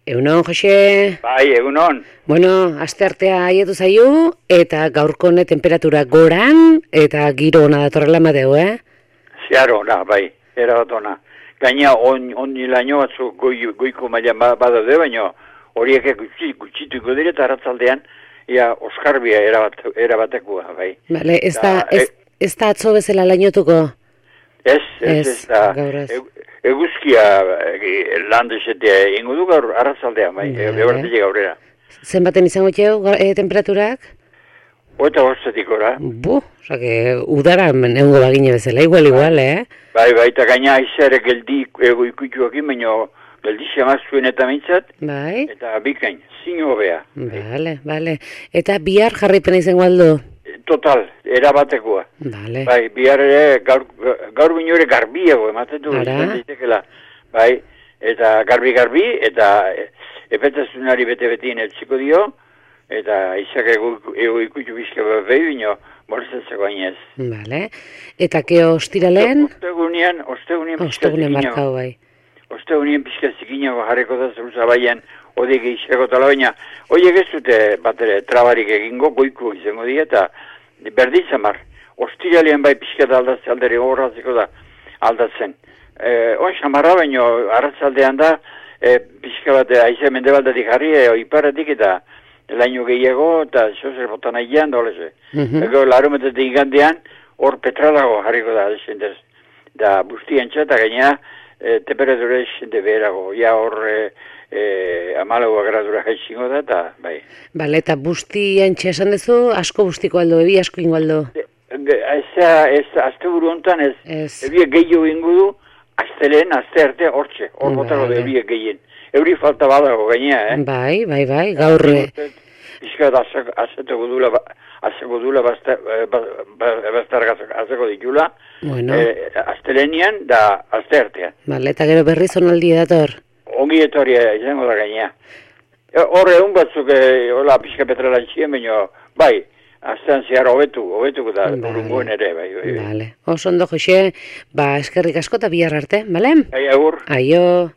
Egunon, Jose. Bai, egunon. Bueno, asteartea haietu zaio, eta gaurko honet temperatura goran, eta giro ona datorrela madeu, Zeharo, bai, erabat ona. Gaina, laino batzu goiko mailan badaude, baina horiek gutxituko dire, eta arratzaldean, oskarbia erabatekua, bai. Bale, ez da atzo bezala lainotuko? Ez da. Eguzkia lan desetea ingo du gaur arratzaldean, bai, ebertile gaurera. Zenbaten izango txeu temperaturak? Oeta bostetik ora. Osake, udara neungo bagine bezala, igual, Bai, eta gaina aizare geldi ikutuakin, baina geldi xamazuen eta mintzat, bai. Eta bikain, zino bea. Bale. Eta bihar jarraipena izango aldo? Total, erabatekoa. Bale. Bai, bihar ere, gaur binore garbiago ematen du. Ara? Bai, eta garbi, eta epetazunari bete-betien etziko dio, eta izak ego ikutu bizka behi bino, borzatzeko ainez. Bale. Eta keo ostiralen? Ostegunean pizka markau, bai. Ostegunean pizka zikinago jarreko da zeruza baian, odek izako tala baina, horiek ez dute bat ere trabarik egingo, goiku izango dira, eta berditzamar, ostiralean bai pizka da aldatzen, aldere horratzeko da aldatzen. On xamarra baino, arratzaldean da, pizka bat aize mendebaldatik jarri, iparatik eta laino gehiago, eta zozer botan ailean doleze. Ego larumetetik igandean, hor petralago jarriko da, desendez. Da bustian txata gaina, temperatura esende beherago, ja hor 14 gradura jaitzingo da, eta bai. Bale, eta bustian txesan dezu, asko bustiko aldo, ebi asko ingo aldo? Ez, azte buru honetan ez, ebiek gehiago ingo du, azteleen, azte arte, hortxe, hor botako da ebiek gehien. Euri falta badago gainea, Bai, gaur... Bizkat azeko dula bastar azeko ditula, aztelenian da azte artean. Bale, eta gero berriz onaldi dator? Ongi etoria izango da gainea. Horre egun batzuk, hola, pixka petralan txien, baina, bai, aztean zehar hobetuko da, urungoen ere, bai. Bale, oso ondo, Jose, eskerrik asko eta bihar arte, bale? Agur. Aio.